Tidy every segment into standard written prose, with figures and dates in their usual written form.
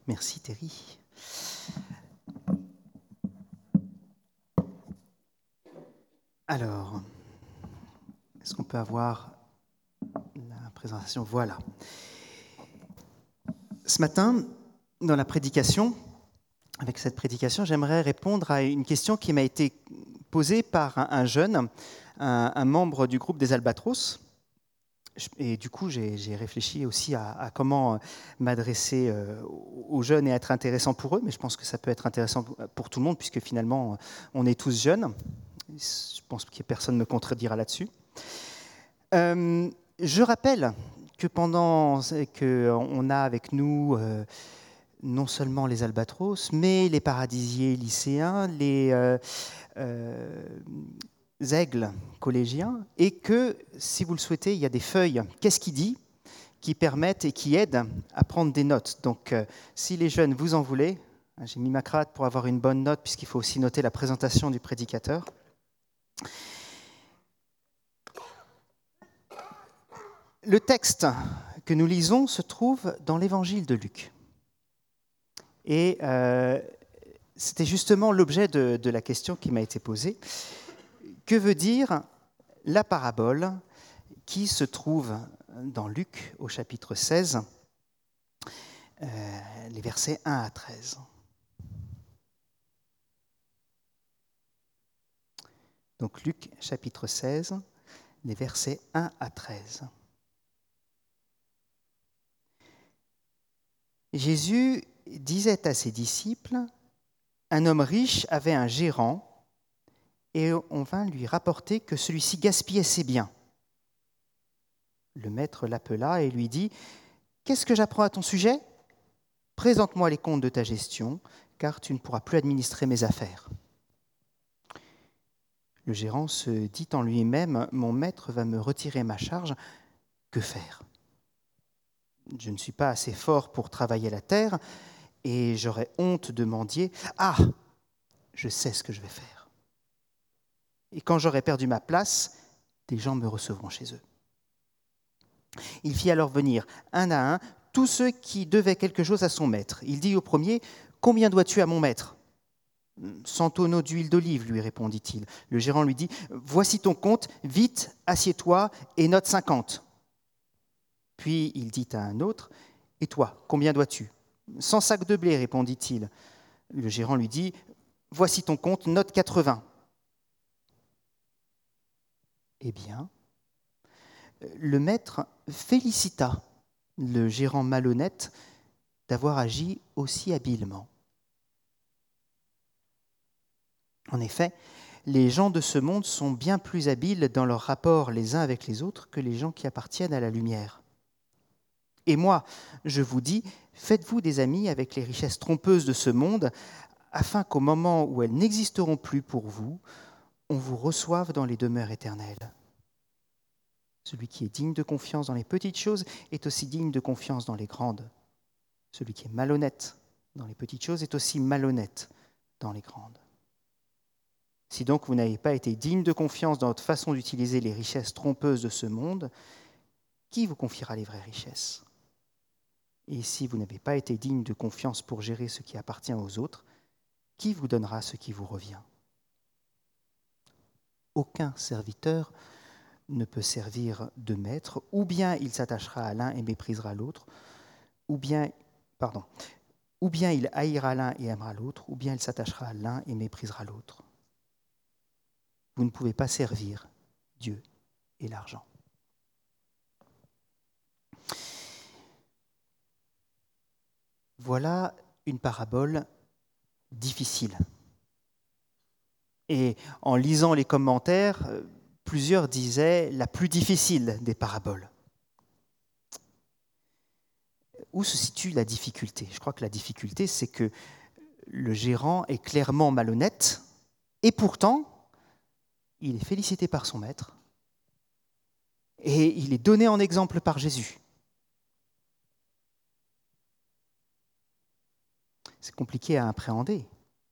Merci Thierry. Alors, est-ce qu'on peut avoir la présentation? Voilà. Ce matin, dans la prédication, avec cette prédication, j'aimerais répondre à une question qui m'a été posée par un jeune, un membre du groupe des Albatros. Et du coup, j'ai réfléchi aussi à comment m'adresser aux jeunes et être intéressant pour eux, mais je pense que ça peut être intéressant pour tout le monde, puisque finalement, on est tous jeunes. Je pense que personne ne me contredira là-dessus. Je rappelle que pendant qu'on a avec nous non seulement les albatros, mais les paradisiers lycéens, les aigles collégiens, et que, si vous le souhaitez, il y a des feuilles « Qu'est-ce qu'il dit ?», qui permettent et qui aident à prendre des notes. Donc, si les jeunes, vous en voulez, j'ai mis ma cravate pour avoir une bonne note, puisqu'il faut aussi noter la présentation du prédicateur. Le texte que nous lisons se trouve dans l'évangile de Luc. Et c'était justement l'objet de la question qui m'a été posée. Que veut dire la parabole qui se trouve dans Luc au chapitre 16, les versets 1 à 13 ? Donc Luc chapitre 16, les versets 1 à 13. Jésus disait à ses disciples, « Un homme riche avait un gérant, et on vint lui rapporter que celui-ci gaspillait ses biens. Le maître l'appela et lui dit, « Qu'est-ce que j'apprends à ton sujet ? Présente-moi les comptes de ta gestion, car tu ne pourras plus administrer mes affaires. » Le gérant se dit en lui-même, « Mon maître va me retirer ma charge, que faire ? Je ne suis pas assez fort pour travailler la terre, et j'aurais honte de mendier. Ah, je sais ce que je vais faire. Et quand j'aurai perdu ma place, des gens me recevront chez eux. » Il fit alors venir, un à un, tous ceux qui devaient quelque chose à son maître. Il dit au premier, « Combien dois-tu à mon maître ?» « 100 tonneaux d'huile d'olive, lui répondit-il. Le gérant lui dit, « Voici ton compte, vite, assieds-toi et note 50. » Puis il dit à un autre, « Et toi, combien dois-tu » ? 100 sacs de blé, répondit-il. Le gérant lui dit, « Voici ton compte, note 80. » Eh bien, le maître félicita le gérant malhonnête d'avoir agi aussi habilement. En effet, les gens de ce monde sont bien plus habiles dans leurs rapports les uns avec les autres que les gens qui appartiennent à la lumière. Et moi, je vous dis, faites-vous des amis avec les richesses trompeuses de ce monde, afin qu'au moment où elles n'existeront plus pour vous, on vous reçoive dans les demeures éternelles. Celui qui est digne de confiance dans les petites choses est aussi digne de confiance dans les grandes. Celui qui est malhonnête dans les petites choses est aussi malhonnête dans les grandes. Si donc vous n'avez pas été digne de confiance dans votre façon d'utiliser les richesses trompeuses de ce monde, qui vous confiera les vraies richesses ? Et si vous n'avez pas été digne de confiance pour gérer ce qui appartient aux autres, qui vous donnera ce qui vous revient ? Aucun serviteur ne peut servir de maître, ou bien il s'attachera à l'un et méprisera l'autre, ou bien il haïra l'un et aimera l'autre, ou bien il s'attachera à l'un et méprisera l'autre. Vous ne pouvez pas servir Dieu et l'argent. Voilà une parabole difficile. Et en lisant les commentaires, plusieurs disaient la plus difficile des paraboles. Où se situe la difficulté ? Je crois que la difficulté, c'est que le gérant est clairement malhonnête, et pourtant, il est félicité par son maître, et il est donné en exemple par Jésus. C'est compliqué à appréhender.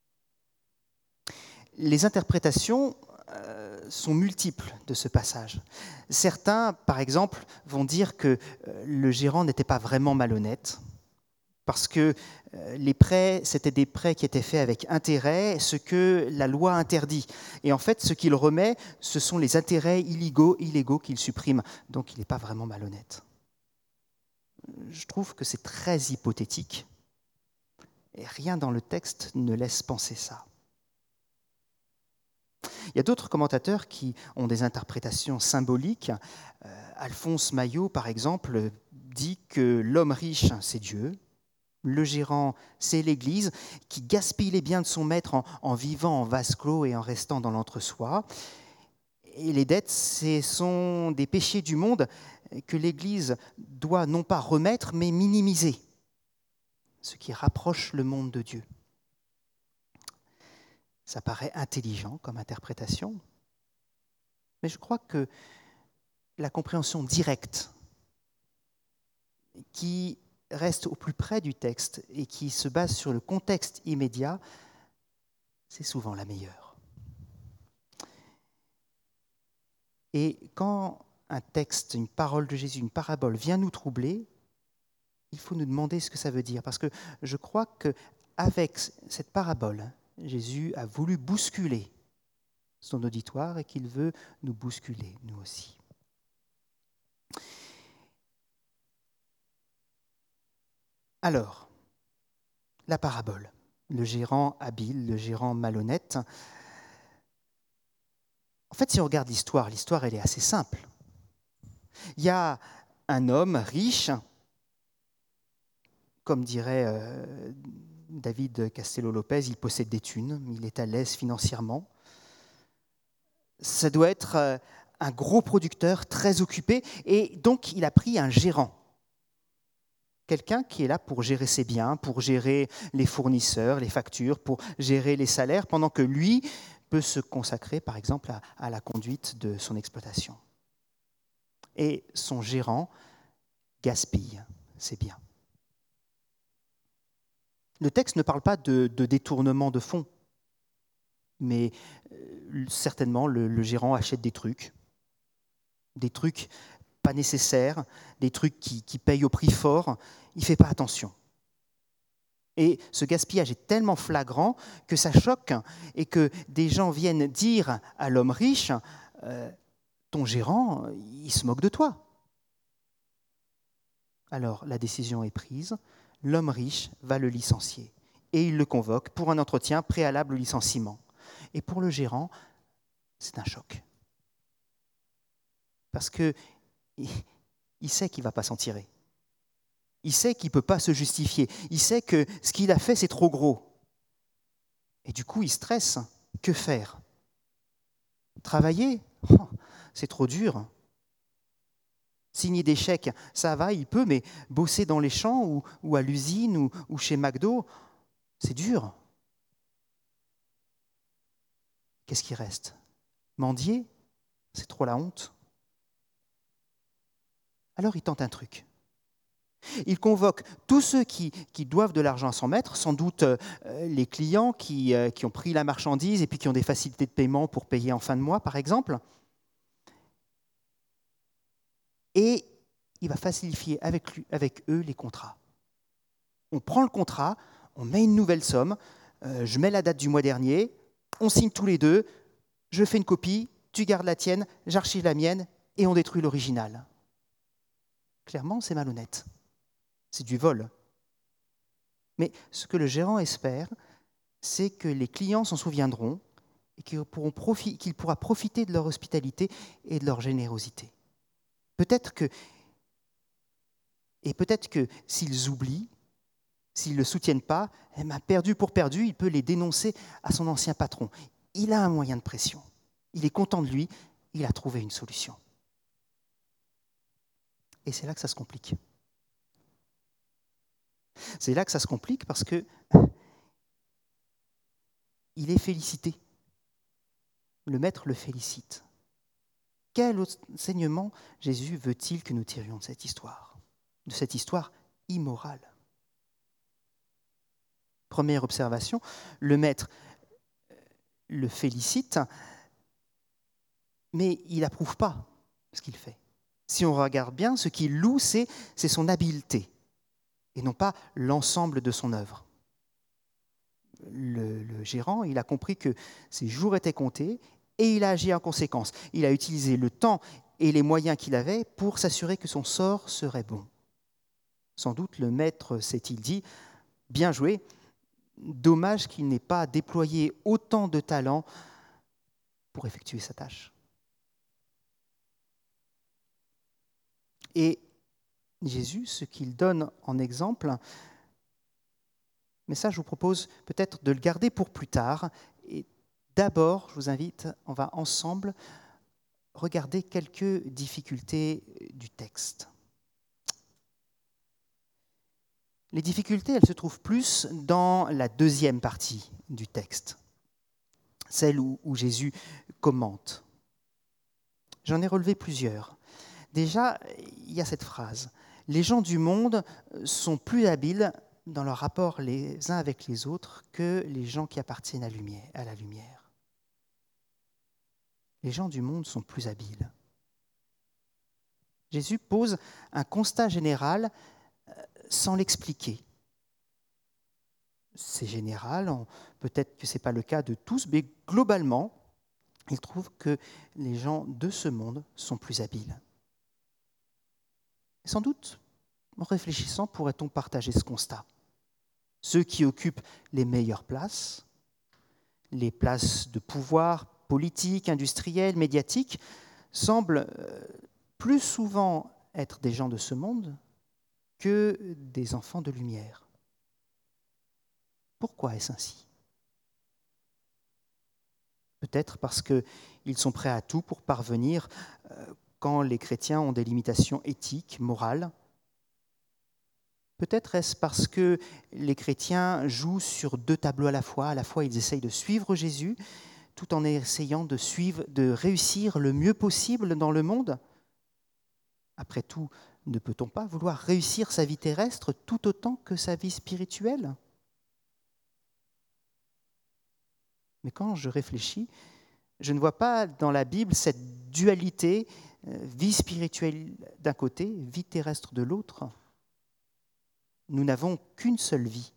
Les interprétations sont multiples de ce passage. Certains, par exemple, vont dire que le gérant n'était pas vraiment malhonnête, Parce que les prêts, c'était des prêts qui étaient faits avec intérêt, ce que la loi interdit. Et en fait, ce qu'il remet, ce sont les intérêts illégaux qu'il supprime. Donc il n'est pas vraiment malhonnête. Je trouve que c'est très hypothétique. Et rien dans le texte ne laisse penser ça. Il y a d'autres commentateurs qui ont des interprétations symboliques. Alphonse Maillot, par exemple, dit que l'homme riche, c'est Dieu. Le gérant, c'est l'Église, qui gaspille les biens de son maître en vivant en vase clos et en restant dans l'entre-soi. Et les dettes, ce sont des péchés du monde que l'Église doit non pas remettre, mais minimiser, ce qui rapproche le monde de Dieu. Ça paraît intelligent comme interprétation, mais je crois que la compréhension directe qui reste au plus près du texte et qui se base sur le contexte immédiat, c'est souvent la meilleure. Et quand un texte, une parole de Jésus, une parabole vient nous troubler, il faut nous demander ce que ça veut dire. Parce que je crois qu'avec cette parabole, Jésus a voulu bousculer son auditoire et qu'il veut nous bousculer, nous aussi. Alors, la parabole, le gérant habile, le gérant malhonnête. En fait, si on regarde l'histoire, elle est assez simple. Il y a un homme riche, comme dirait David Castello-Lopez, il possède des thunes, il est à l'aise financièrement. Ça doit être un gros producteur très occupé, et donc il a pris un gérant. Quelqu'un qui est là pour gérer ses biens, pour gérer les fournisseurs, les factures, pour gérer les salaires, pendant que lui peut se consacrer, par exemple, à la conduite de son exploitation. Et son gérant gaspille ses biens. Le texte ne parle pas de détournement de fonds, mais certainement le gérant achète des trucs pas nécessaires, des trucs qui payent au prix fort, il ne fait pas attention. Et ce gaspillage est tellement flagrant que ça choque et que des gens viennent dire à l'homme riche ton gérant, il se moque de toi. Alors la décision est prise, l'homme riche va le licencier et il le convoque pour un entretien préalable au licenciement. Et pour le gérant, c'est un choc. Parce qu'il sait qu'il ne va pas s'en tirer. Il sait qu'il ne peut pas se justifier. Il sait que ce qu'il a fait, c'est trop gros. Et du coup, il stresse. Que faire ? Travailler ? C'est trop dur. Signer des chèques, ça va, il peut, mais bosser dans les champs ou à l'usine ou chez McDo, c'est dur. Qu'est-ce qui reste ? Mendier ? C'est trop la honte. Alors il tente un truc. Il convoque tous ceux qui doivent de l'argent à son maître, sans doute les clients qui ont pris la marchandise et puis qui ont des facilités de paiement pour payer en fin de mois, par exemple. Et il va facilifier avec eux les contrats. On prend le contrat, on met une nouvelle somme, je mets la date du mois dernier, on signe tous les deux, je fais une copie, tu gardes la tienne, j'archive la mienne et on détruit l'original. Clairement, c'est malhonnête. C'est du vol. Mais ce que le gérant espère, c'est que les clients s'en souviendront et qu'il pourra profiter de leur hospitalité et de leur générosité. Peut-être que s'ils oublient, s'ils ne le soutiennent pas, perdu pour perdu, il peut les dénoncer à son ancien patron. Il a un moyen de pression. Il est content de lui, il a trouvé une solution. Et c'est là que ça se complique. C'est là que ça se complique parce que il est félicité. Le maître le félicite. Quel enseignement Jésus veut-il que nous tirions de cette histoire immorale ? Première observation, le maître le félicite, mais il n'approuve pas ce qu'il fait. Si on regarde bien, ce qu'il loue, c'est son habileté. et non pas l'ensemble de son œuvre. Le gérant, il a compris que ses jours étaient comptés et il a agi en conséquence. Il a utilisé le temps et les moyens qu'il avait pour s'assurer que son sort serait bon. Sans doute le maître s'est-il dit « Bien joué, dommage qu'il n'ait pas déployé autant de talent pour effectuer sa tâche. » Et Jésus, ce qu'il donne en exemple, mais ça je vous propose peut-être de le garder pour plus tard. Et d'abord, je vous invite, on va ensemble regarder quelques difficultés du texte. Les difficultés, elles se trouvent plus dans la deuxième partie du texte, celle où Jésus commente. J'en ai relevé plusieurs. Déjà, il y a cette phrase. Les gens du monde sont plus habiles dans leur rapport les uns avec les autres que les gens qui appartiennent à la lumière. Les gens du monde sont plus habiles. Jésus pose un constat général sans l'expliquer. C'est général, peut-être que ce n'est pas le cas de tous, mais globalement, il trouve que les gens de ce monde sont plus habiles. Et sans doute, en réfléchissant, pourrait-on partager ce constat. Ceux qui occupent les meilleures places, les places de pouvoir politique, industriel, médiatique, semblent plus souvent être des gens de ce monde que des enfants de lumière. Pourquoi est-ce ainsi ? Peut-être parce qu'ils sont prêts à tout pour parvenir quand les chrétiens ont des limitations éthiques, morales. Peut-être est-ce parce que les chrétiens jouent sur deux tableaux à la fois ils essayent de suivre Jésus, tout en essayant de réussir le mieux possible dans le monde. Après tout, ne peut-on pas vouloir réussir sa vie terrestre tout autant que sa vie spirituelle ? Mais quand je réfléchis, je ne vois pas dans la Bible cette dualité, vie spirituelle d'un côté, vie terrestre de l'autre. Nous n'avons qu'une seule vie.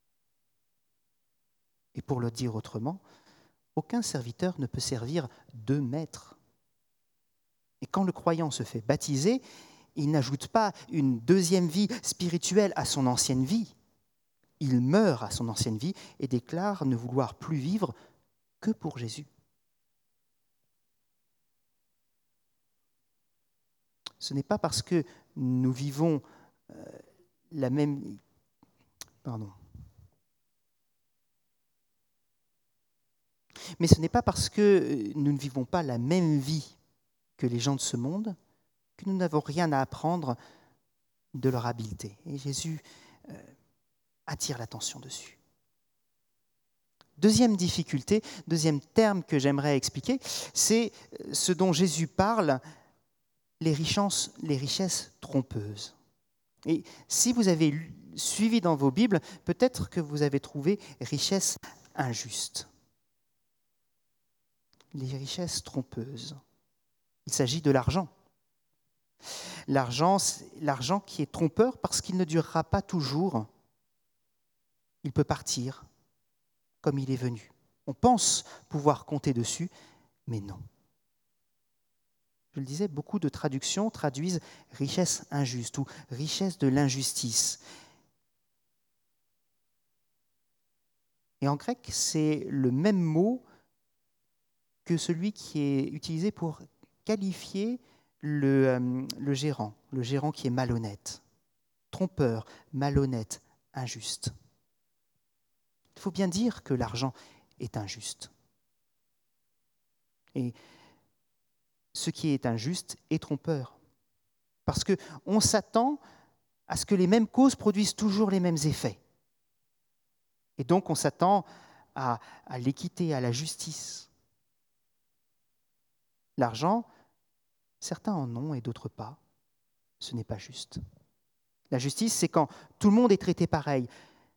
Et pour le dire autrement, aucun serviteur ne peut servir deux maîtres. Et quand le croyant se fait baptiser, il n'ajoute pas une deuxième vie spirituelle à son ancienne vie. Il meurt à son ancienne vie et déclare ne vouloir plus vivre que pour Jésus. Ce n'est pas parce que nous vivons la même... Mais ce n'est pas parce que nous ne vivons pas la même vie que les gens de ce monde que nous n'avons rien à apprendre de leur habileté. Et Jésus attire l'attention dessus. Deuxième difficulté, deuxième terme que j'aimerais expliquer, c'est ce dont Jésus parle, les richesses trompeuses. Et si vous avez suivi dans vos Bibles, peut-être que vous avez trouvé richesse injuste. Les richesses trompeuses. Il s'agit de l'argent. L'argent qui est trompeur parce qu'il ne durera pas toujours. Il peut partir comme il est venu. On pense pouvoir compter dessus, mais non. Je le disais, beaucoup de traductions traduisent richesse injuste ou richesse de l'injustice. Et en grec, c'est le même mot que celui qui est utilisé pour qualifier le gérant qui est malhonnête, trompeur, malhonnête, injuste. Il faut bien dire que l'argent est injuste. Et ce qui est injuste est trompeur. Parce qu'on s'attend à ce que les mêmes causes produisent toujours les mêmes effets. Et donc on s'attend à l'équité, à la justice. L'argent, certains en ont et d'autres pas. Ce n'est pas juste. La justice, c'est quand tout le monde est traité pareil.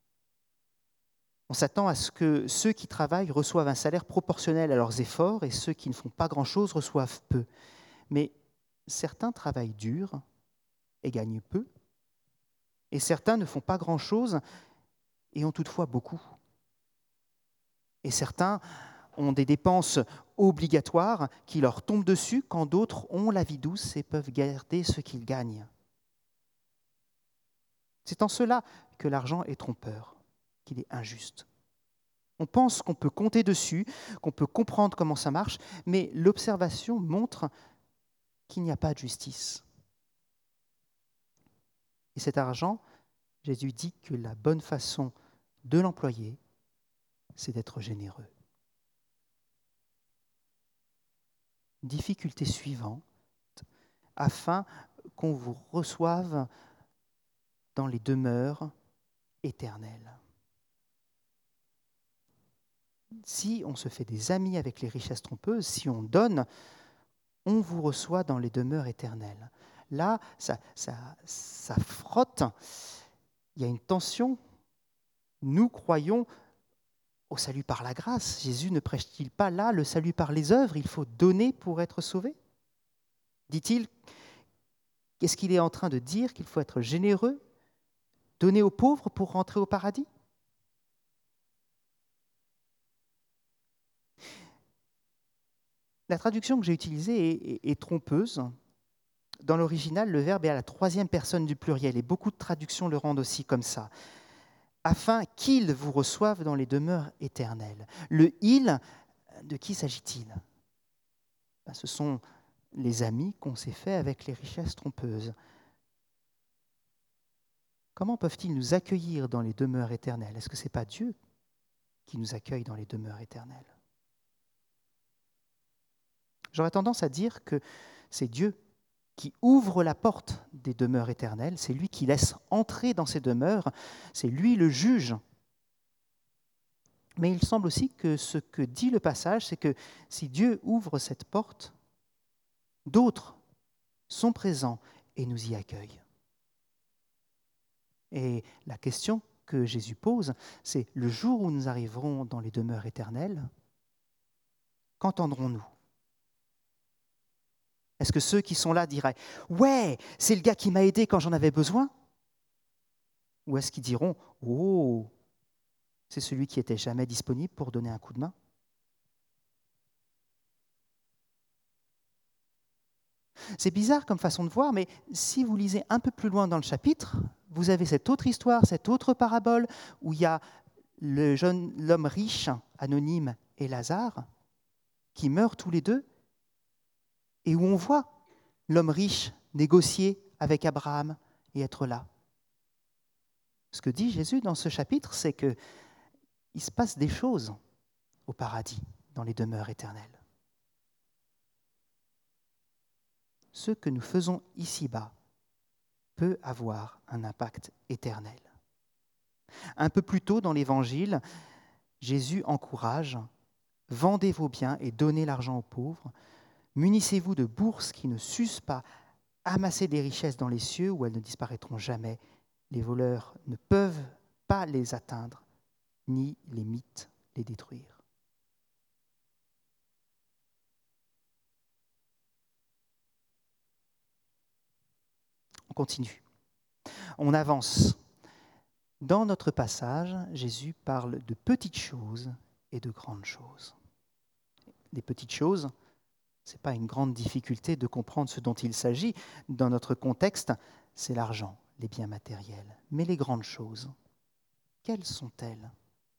On s'attend à ce que ceux qui travaillent reçoivent un salaire proportionnel à leurs efforts et ceux qui ne font pas grand-chose reçoivent peu. Mais certains travaillent dur et gagnent peu, Et certains ne font pas grand-chose et ont toutefois beaucoup. Et certains ont des dépenses obligatoires qui leur tombent dessus quand d'autres ont la vie douce et peuvent garder ce qu'ils gagnent. C'est en cela que l'argent est trompeur, qu'il est injuste. On pense qu'on peut compter dessus, qu'on peut comprendre comment ça marche, mais l'observation montre qu'il n'y a pas de justice. Et cet argent, Jésus dit que la bonne façon de l'employer, c'est d'être généreux. Difficulté suivante, afin qu'on vous reçoive dans les demeures éternelles. Si on se fait des amis avec les richesses trompeuses, si on donne, on vous reçoit dans les demeures éternelles. Là, ça frotte, il y a une tension. Nous croyons au salut par la grâce. Jésus ne prêche-t-il pas là le salut par les œuvres? Il faut donner pour être sauvé. Dit-il, qu'est-ce qu'il est en train de dire? Qu'il faut être généreux, donner aux pauvres pour rentrer au paradis? La traduction que j'ai utilisée est trompeuse. Dans l'original, le verbe est à la troisième personne du pluriel et beaucoup de traductions le rendent aussi comme ça. Afin qu'ils vous reçoivent dans les demeures éternelles. Le « il », de qui s'agit-il? Ce sont les amis qu'on s'est fait avec les richesses trompeuses. Comment peuvent-ils nous accueillir dans les demeures éternelles? Est-ce que ce n'est pas Dieu qui nous accueille dans les demeures éternelles? J'aurais tendance à dire que c'est Dieu qui ouvre la porte des demeures éternelles, c'est lui qui laisse entrer dans ces demeures, c'est lui le juge. Mais il semble aussi que ce que dit le passage, c'est que si Dieu ouvre cette porte, d'autres sont présents et nous y accueillent. Et la question que Jésus pose, c'est le jour où nous arriverons dans les demeures éternelles, qu'entendrons-nous? Est-ce que ceux qui sont là diraient « Ouais, c'est le gars qui m'a aidé quand j'en avais besoin » Ou est-ce qu'ils diront « Oh, c'est celui qui n'était jamais disponible pour donner un coup de main » C'est bizarre comme façon de voir, mais si vous lisez un peu plus loin dans le chapitre, vous avez cette autre histoire, cette autre parabole, où il y a l'homme riche, anonyme, et Lazare, qui meurent tous les deux, et où on voit l'homme riche négocier avec Abraham et être là. Ce que dit Jésus dans ce chapitre, c'est qu'il se passe des choses au paradis, dans les demeures éternelles. Ce que nous faisons ici-bas peut avoir un impact éternel. Un peu plus tôt dans l'Évangile, Jésus encourage « Vendez vos biens et donnez l'argent aux pauvres. Munissez-vous de bourses qui ne s'usent pas. Amassez des richesses dans les cieux où elles ne disparaîtront jamais. Les voleurs ne peuvent pas les atteindre, ni les mythes les détruire. » On continue. On avance. Dans notre passage, Jésus parle de petites choses et de grandes choses. Les petites choses, ce n'est pas une grande difficulté de comprendre ce dont il s'agit. Dans notre contexte, c'est l'argent, les biens matériels. Mais les grandes choses, quelles sont-elles?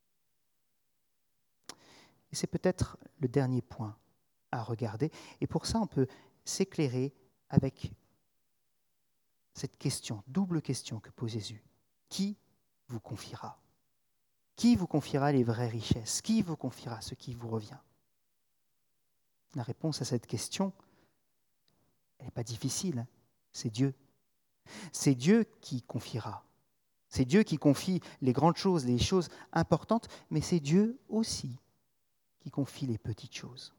Et c'est peut-être le dernier point à regarder. Et pour ça, on peut s'éclairer avec cette question, double question que pose Jésus. Qui vous confiera? Qui vous confiera les vraies richesses? Qui vous confiera ce qui vous revient? La réponse à cette question, elle n'est pas difficile, c'est Dieu. C'est Dieu qui confiera. C'est Dieu qui confie les grandes choses, les choses importantes, mais c'est Dieu aussi qui confie les petites choses.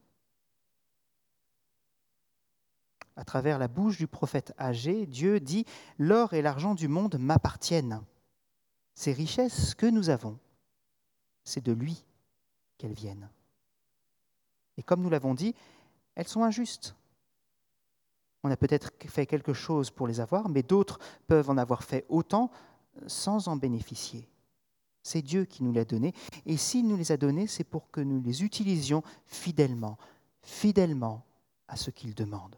À travers la bouche du prophète Agé, Dieu dit « L'or et l'argent du monde m'appartiennent. Ces richesses que nous avons, c'est de lui qu'elles viennent. » Et comme nous l'avons dit, elles sont injustes. On a peut-être fait quelque chose pour les avoir, mais d'autres peuvent en avoir fait autant sans en bénéficier. C'est Dieu qui nous l'a donné. Et s'il nous les a donnés, c'est pour que nous les utilisions fidèlement, fidèlement à ce qu'il demande.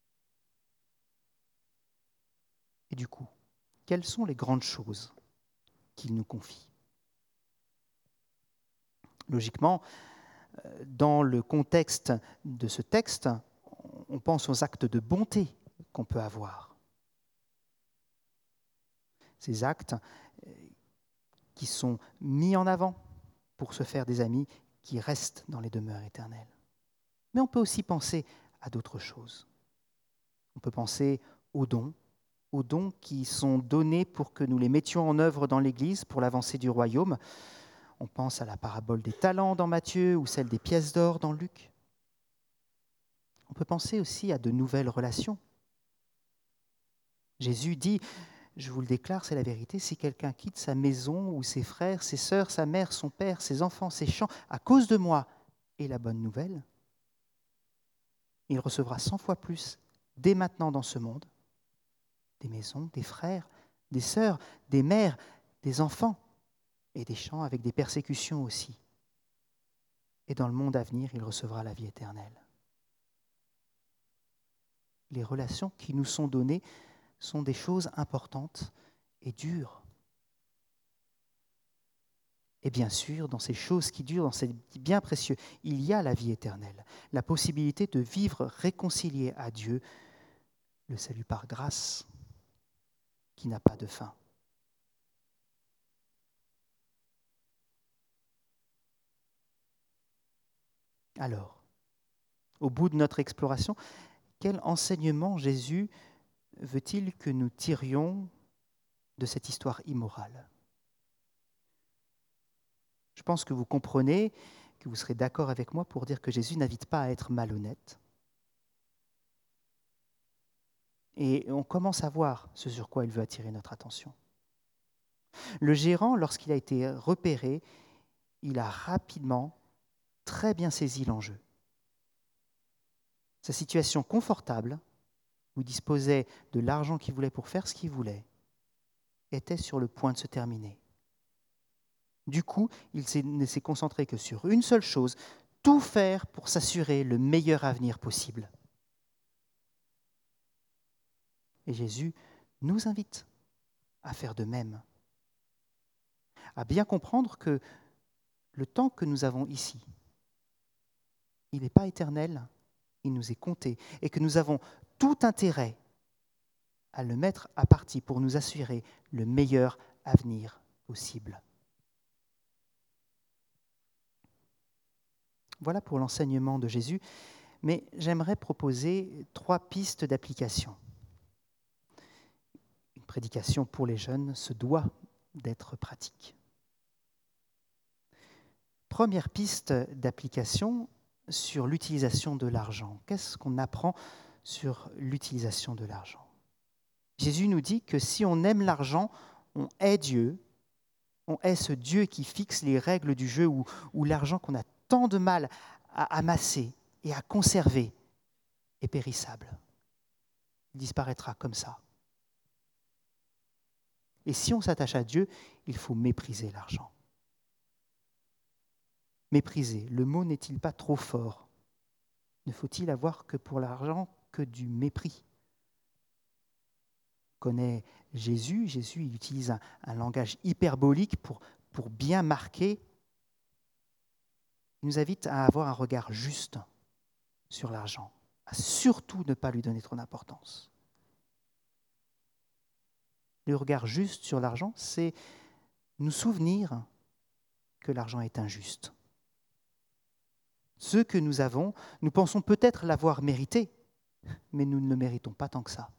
Et du coup, quelles sont les grandes choses qu'il nous confie ? Logiquement, dans le contexte de ce texte, on pense aux actes de bonté qu'on peut avoir. Ces actes qui sont mis en avant pour se faire des amis qui restent dans les demeures éternelles. Mais on peut aussi penser à d'autres choses. On peut penser aux dons qui sont donnés pour que nous les mettions en œuvre dans l'Église pour l'avancée du royaume. On pense à la parabole des talents dans Matthieu ou celle des pièces d'or dans Luc. On peut penser aussi à de nouvelles relations. Jésus dit, je vous le déclare, c'est la vérité, si quelqu'un quitte sa maison ou ses frères, ses sœurs, sa mère, son père, ses enfants, ses champs, à cause de moi et la bonne nouvelle, il recevra 100 fois plus dès maintenant dans ce monde, des maisons, des frères, des sœurs, des mères, des enfants et des champs avec des persécutions aussi. Et dans le monde à venir, il recevra la vie éternelle. Les relations qui nous sont données sont des choses importantes et dures. Et bien sûr, dans ces choses qui durent, dans ces biens précieux, il y a la vie éternelle, la possibilité de vivre réconcilié à Dieu, le salut par grâce qui n'a pas de fin. Alors, au bout de notre exploration, quel enseignement Jésus veut-il que nous tirions de cette histoire immorale ? Je pense que vous comprenez, que vous serez d'accord avec moi pour dire que Jésus n'invite pas à être malhonnête. Et on commence à voir ce sur quoi il veut attirer notre attention. Le gérant, lorsqu'il a été repéré, il a rapidement, très bien saisi l'enjeu. Sa situation confortable, où il disposait de l'argent qu'il voulait pour faire ce qu'il voulait, était sur le point de se terminer. Du coup, il ne s'est concentré que sur une seule chose, tout faire pour s'assurer le meilleur avenir possible. Et Jésus nous invite à faire de même, à bien comprendre que le temps que nous avons ici, il n'est pas éternel, il nous est compté, et que nous avons tout intérêt à le mettre à partie pour nous assurer le meilleur avenir possible. Voilà pour l'enseignement de Jésus, mais j'aimerais proposer 3 pistes d'application. Une prédication pour les jeunes se doit d'être pratique. Première piste d'application sur l'utilisation de l'argent. Qu'est-ce qu'on apprend sur l'utilisation de l'argent ? Jésus nous dit que si on aime l'argent, on hait Dieu, on hait ce Dieu qui fixe les règles du jeu où l'argent qu'on a tant de mal à amasser et à conserver est périssable. Il disparaîtra comme ça. Et si on s'attache à Dieu, il faut mépriser l'argent. Mépriser, le mot n'est-il pas trop fort ? Ne faut-il avoir que pour l'argent que du mépris ? On connaît Jésus, il utilise un langage hyperbolique pour bien marquer. Il nous invite à avoir un regard juste sur l'argent, à surtout ne pas lui donner trop d'importance. Le regard juste sur l'argent, c'est nous souvenir que l'argent est injuste. Ce que nous avons, nous pensons peut-être l'avoir mérité, mais nous ne le méritons pas tant que ça.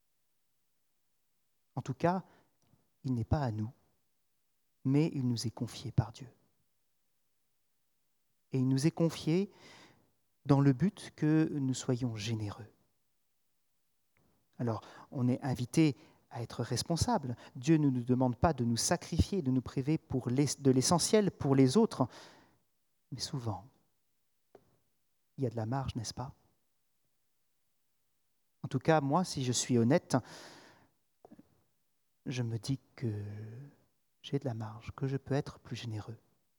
En tout cas, il n'est pas à nous, mais il nous est confié par Dieu. Et il nous est confié dans le but que nous soyons généreux. Alors, on est invité à être responsable. Dieu ne nous demande pas de nous sacrifier, de nous priver de l'essentiel pour les autres, mais souvent, il y a de la marge, n'est-ce pas ? En tout cas, moi, si je suis honnête, je me dis que j'ai de la marge, que je peux être plus généreux.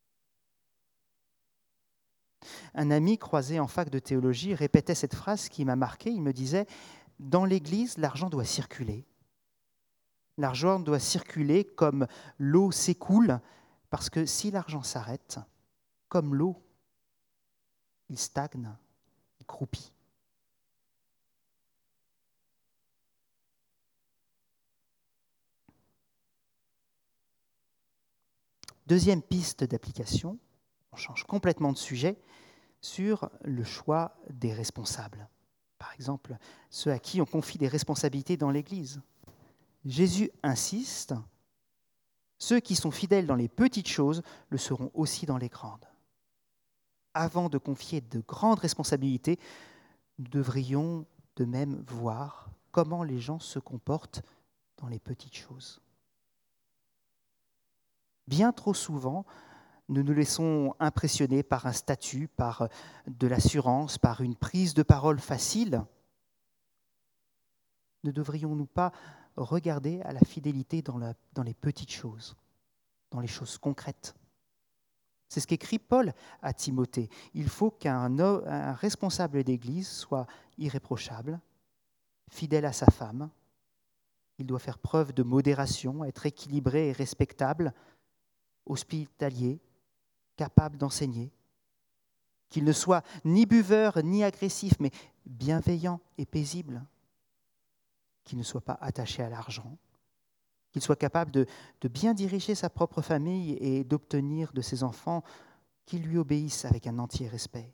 Un ami croisé en fac de théologie répétait cette phrase qui m'a marqué. Il me disait « Dans l'Église, l'argent doit circuler. L'argent doit circuler comme l'eau s'écoule, parce que si l'argent s'arrête, comme l'eau, il stagne, il croupit. » Deuxième piste d'application, on change complètement de sujet, sur le choix des responsables. Par exemple, ceux à qui on confie des responsabilités dans l'Église. Jésus insiste, ceux qui sont fidèles dans les petites choses le seront aussi dans les grandes. Avant de confier de grandes responsabilités, nous devrions de même voir comment les gens se comportent dans les petites choses. Bien trop souvent, nous nous laissons impressionner par un statut, par de l'assurance, par une prise de parole facile. Ne devrions-nous pas regarder à la fidélité dans les petites choses, dans les choses concrètes? C'est ce qu'écrit Paul à Timothée. Il faut un responsable d'Église soit irréprochable, fidèle à sa femme. Il doit faire preuve de modération, être équilibré et respectable, hospitalier, capable d'enseigner. Qu'il ne soit ni buveur ni agressif, mais bienveillant et paisible. Qu'il ne soit pas attaché à l'argent. Qu'il soit capable de bien diriger sa propre famille et d'obtenir de ses enfants qu'ils lui obéissent avec un entier respect.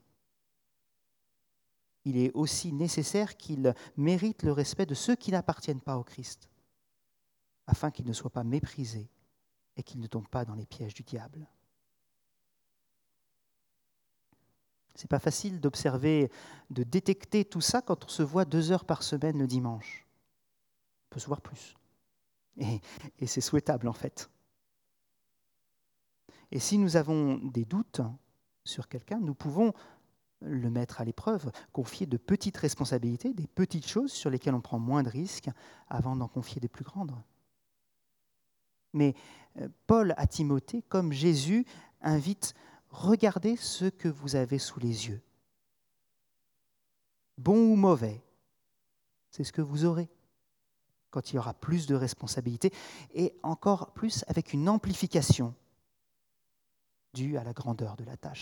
Il est aussi nécessaire qu'il mérite le respect de ceux qui n'appartiennent pas au Christ, afin qu'il ne soit pas méprisé et qu'il ne tombe pas dans les pièges du diable. C'est pas facile d'observer, de détecter tout ça quand on se voit 2 heures par semaine le dimanche. On peut se voir plus. Et c'est souhaitable en fait. Et si nous avons des doutes sur quelqu'un, nous pouvons le mettre à l'épreuve, confier de petites responsabilités, des petites choses sur lesquelles on prend moins de risques avant d'en confier des plus grandes. Mais Paul à Timothée, comme Jésus, invite « Regardez ce que vous avez sous les yeux. Bon ou mauvais, c'est ce que vous aurez quand il y aura plus de responsabilités et encore plus avec une amplification due à la grandeur de la tâche. »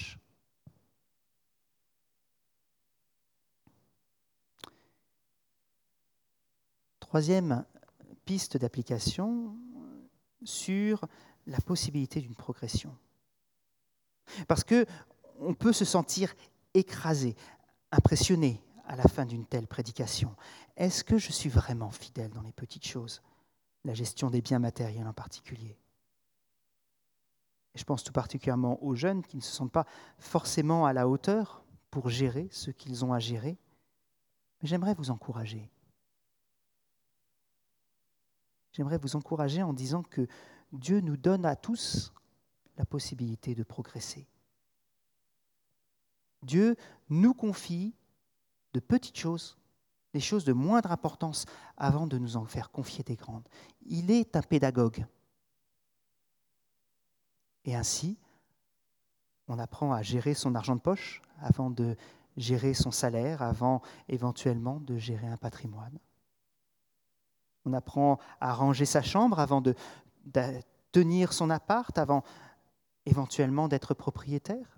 Troisième piste d'application sur la possibilité d'une progression. Parce qu'on peut se sentir écrasé, impressionné à la fin d'une telle prédication. Est-ce que je suis vraiment fidèle dans les petites choses, la gestion des biens matériels en particulier? Et je pense tout particulièrement aux jeunes qui ne se sentent pas forcément à la hauteur pour gérer ce qu'ils ont à gérer. Mais j'aimerais vous encourager. J'aimerais vous encourager en disant que Dieu nous donne à tous la possibilité de progresser. Dieu nous confie de petites choses, des choses de moindre importance, avant de nous en faire confier des grandes. Il est un pédagogue. Et ainsi, on apprend à gérer son argent de poche avant de gérer son salaire, avant éventuellement de gérer un patrimoine. On apprend à ranger sa chambre avant de tenir son appart, avant éventuellement d'être propriétaire.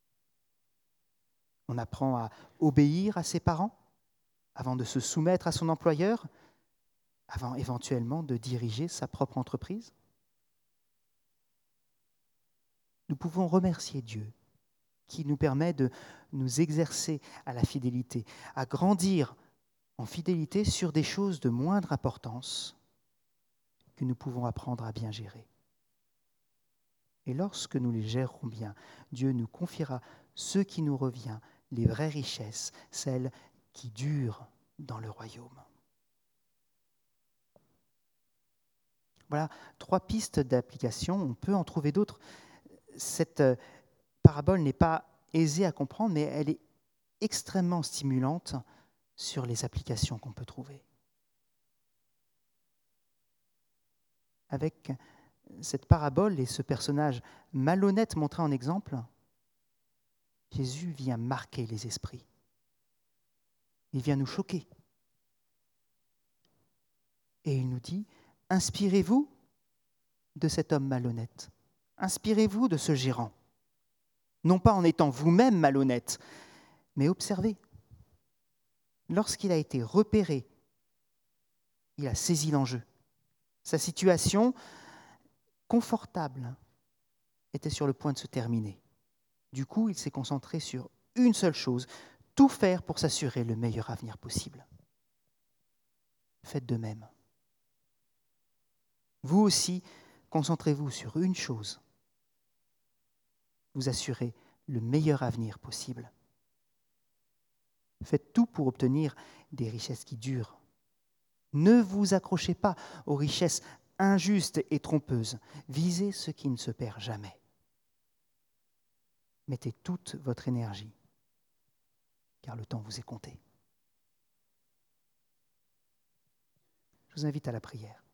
On apprend à obéir à ses parents avant de se soumettre à son employeur, avant éventuellement de diriger sa propre entreprise. Nous pouvons remercier Dieu qui nous permet de nous exercer à la fidélité, à grandir en fidélité sur des choses de moindre importance que nous pouvons apprendre à bien gérer. Et lorsque nous les gérerons bien, Dieu nous confiera ce qui nous revient, les vraies richesses, celles qui durent dans le royaume. Voilà 3 pistes d'application. On peut en trouver d'autres. Cette parabole n'est pas aisée à comprendre, mais elle est extrêmement stimulante sur les applications qu'on peut trouver. avec cette parabole et ce personnage malhonnête montré en exemple, Jésus vient marquer les esprits. Il vient nous choquer. Et il nous dit, inspirez-vous de cet homme malhonnête. Inspirez-vous de ce gérant. Non pas en étant vous-même malhonnête, mais observez. Lorsqu'il a été repéré, il a saisi l'enjeu. Sa situation confortable était sur le point de se terminer. Du coup, il s'est concentré sur une seule chose, tout faire pour s'assurer le meilleur avenir possible. Faites de même. Vous aussi, concentrez-vous sur une chose, vous assurez le meilleur avenir possible. Faites tout pour obtenir des richesses qui durent. Ne vous accrochez pas aux richesses injustes et trompeuses. Visez ce qui ne se perd jamais. Mettez toute votre énergie, car le temps vous est compté. Je vous invite à la prière.